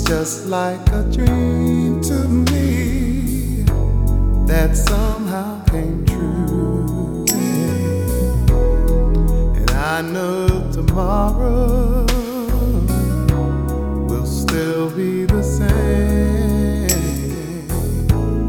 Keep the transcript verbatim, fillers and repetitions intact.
just like a dream to me that somehow came true. And I know tomorrow will still be